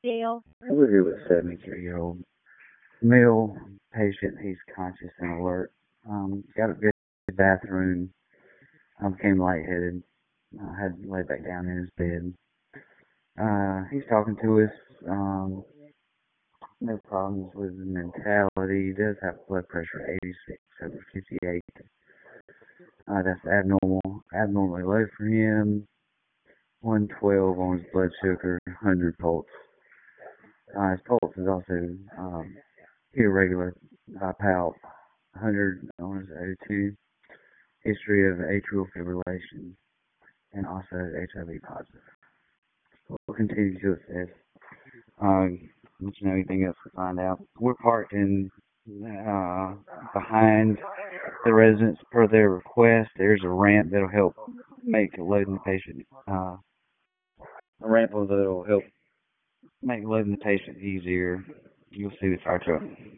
We're here with a 73-year-old male patient. He's conscious and alert. Got a good bathroom. Became lightheaded. Had to lay back down in his bed. He's talking to us. No problems with his mentality. He does have blood pressure 86 over 58. That's abnormally low for him. 112 on his blood sugar, 100 pulse. His pulse is also irregular by palp, 100 on his O2. History of atrial fibrillation, and also HIV positive. We'll continue to assess. Let you know anything else we find out. We're parked in behind the residents per their request. There's a ramp that'll help make loading the patient. A ramp that'll help make loading the patient easier. You'll see the fire truck.